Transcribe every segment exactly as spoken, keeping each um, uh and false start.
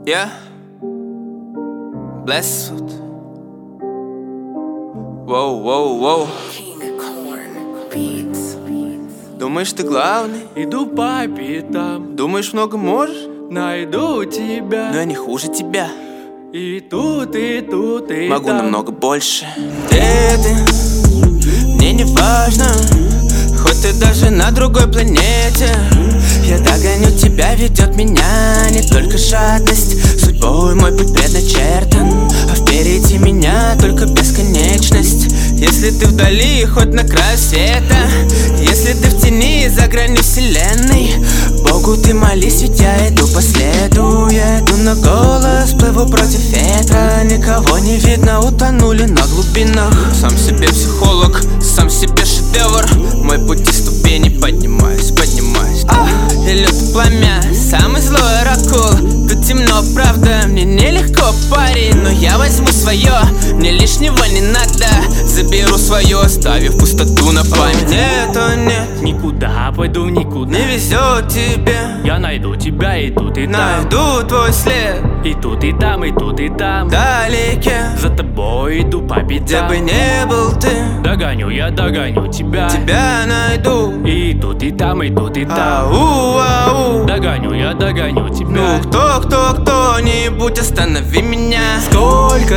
Я Blessed. Воу, воу, воу. Думаешь, ты главный? Иду по пятам. Думаешь, много можешь? Найду тебя. Но я не хуже тебя. И тут, и тут, и могу там. намного больше. Где ты? Мне не важно. Хоть ты даже на другой планете. Я догоню тебя, ведет меня не только жадность. Судьбой мой путь предначертан, а впереди меня только бесконечность. Если ты вдали, хоть на краю света, если ты в тени, за гранью вселенной, Богу ты молись, ведь я иду по следу. Я иду на голос, плыву против ветра. Никого не видно, утонули на глубинах. Сам себе психолог, сам себе шедевр. Мой путь и ступени, поднимаюсь, поднимаюсь. а, Я лютое пламя, самый злой оракул. Тут темно, правда, мне нелегко, парень, но я возьму свое, мне лишнего не надо. Заберу свое, оставив пустоту на память. Нет, о нет, никуда пойду, никуда. Не везет тебе. Я найду тебя и тут, и там. Найду твой след. И тут, и там, и тут, и там. Вдалеке. За тобой иду по пятам. Где бы не был ты. Догоню, я догоню тебя. Тебя найду. И тут, и там, и тут, и там. Ау, ау. Догоню, я догоню тебя. Ну кто, кто, кто-нибудь, останови меня. Сколько?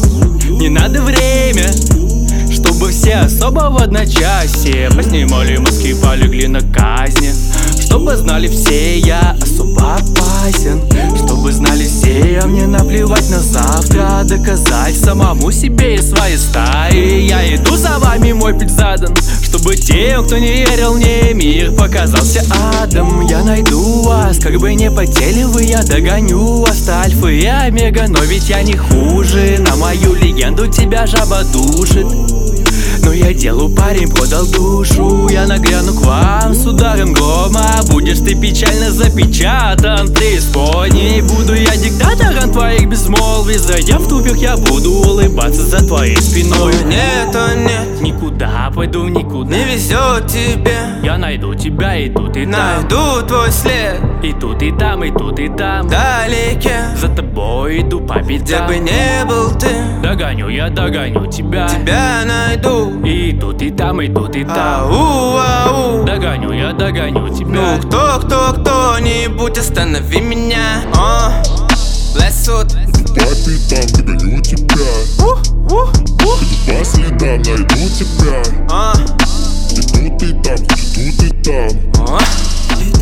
Не надо время, чтобы все особо в одночасье поснимали маски, полегли на казни. Чтобы знали все, я особо опасен. Чтобы знали все, а мне наплевать на завтра. Доказать самому себе и своей стаи. Я иду за вами, мой путь задан, чтобы тем, кто не верил мне, мир показался адом. Я найду вас, как бы не потели вы, я догоню вас. Альфа и омега, но ведь я не хуже. На мою легенду тебя жаба душит. Но я делу, парень, продал душу. Я нагряну к вам с ударом грома. Будешь ты печально запечатан в преисподней. Буду я диктатором твоих безмолвий. Зайдя в тупик, я буду улыбаться за твоей спиной. Нет, о нет, никуда пойду, никуда. Не везет тебе. Я найду тебя и тут, и там. Найду твой след. И тут, и там, и тут, и там. Вдалеке. За тобой иду по пятам. Где бы не был ты. Догоню, я догоню тебя. Тебя найду. И тут, и там, и тут, и там. Ау, ау. Догоню, я догоню тебя. Ну кто, кто, кто-нибудь, останови меня. а, Blessed. По пятам догоню тебя. uh, uh, uh. Иду по следам, найду тебя. а. И тут, и там, и тут, и там. а.